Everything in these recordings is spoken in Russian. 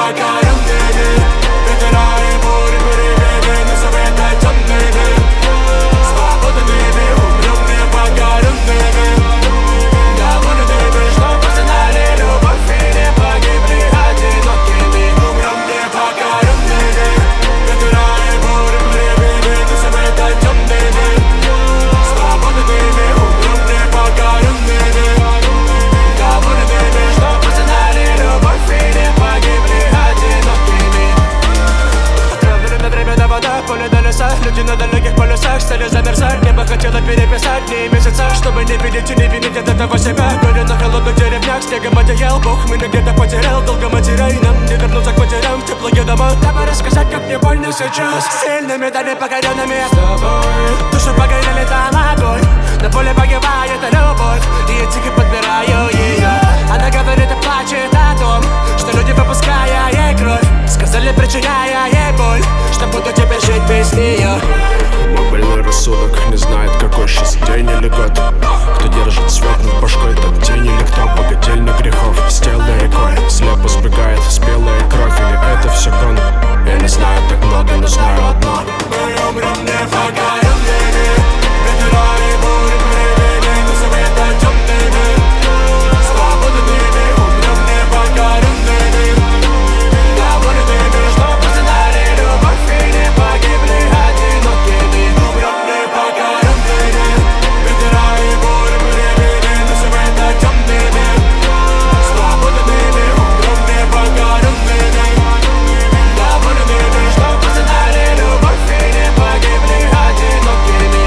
непокоренными. Ветра и бури перевели на совета темными. Свободными, умрем непокоренными. Довольными, что познали любовь и не погибли одинокими. Умрем непокоренными. Ветра и бури перевели на совета темными. Свободными, умрем непокоренными. Довольными, что познали любовь и не погибли одинокими. Отравленное временная вода, поле до леса. Люди на далеких полюсах стали замерзать. Небо хотело переписать дни и месяца, чтобы не видеть и не винить от этого себя. Горе на холодных деревнях, снегом одеял. Бог меня где-то потерял, долго матерей. Нам не вернуться к потерям в теплые дома. Дабы рассказать, как мне больно сейчас. Сильными, да непокоренными с тобой. Души погорели там огонь. На поле погибает любовь, и я тихо подбираю ее. Она говорит и плачет о том, что люди, выпуская ей кровь, сказали, причиняя ей боль, что буду теперь жить без нее. Мой больной рассудок не знает, какой сейчас день или год. Кто держит свет над башкой, тот день или кто богательных грехов. С тела рекой слепо сбегает спелая кровь, или это все гон. Я не знаю так много, но знаю одно: мы умрем непокоренными. Ветра и бури перевели на совета темными. Свободными, умрем непокоренными. Довольными, что познали любовь и не погибли одинокими. Умрем непокоренными. Ветра и бури перевели на совета темными. Свободными, умрем непокоренными. Довольными, что познали любовь и не погибли одинокими.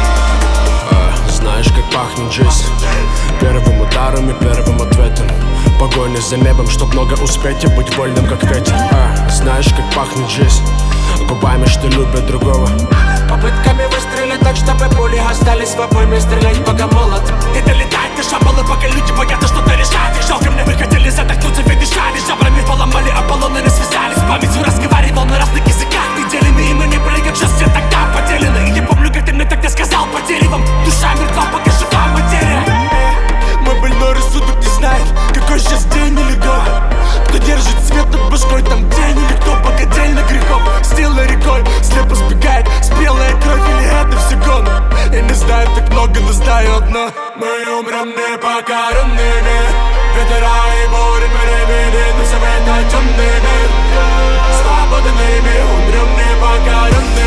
Знаешь, как пахнет жизнь? Первым ударом и первым ответом. Погоня за небом, чтоб много успеть и быть вольным, как ветер. Знаешь, как пахнет жизнь? Губами, что любят другого. Попытками выстрелить так, чтобы пули остались в обойме. Стрелять пока молод и долетать до шабалы, пока люди боятся что-то решать. И жалко мне, вы хотели задохнуться, ведь дышали жабрами, поломали Аполлоны, не связались. С памятью разговаривал на разных языках. Неделями и мы не были, как сейчас все тогда поделены. И я помню, как ты мне тогда сказал по деревам: душа мертва, пока жива материя. Мой больной рассудок не знает, какой сейчас день или год. Кто держит свет над башкой, там день или кто богательных грехов. Стила рекой слепо сбегает спелая кровь, или это все гон. Я не знаю так много, но знаю одно: мы умрем непокоренными. Ветра и бури перевели на совета темными. Свободными, умрем непокоренными.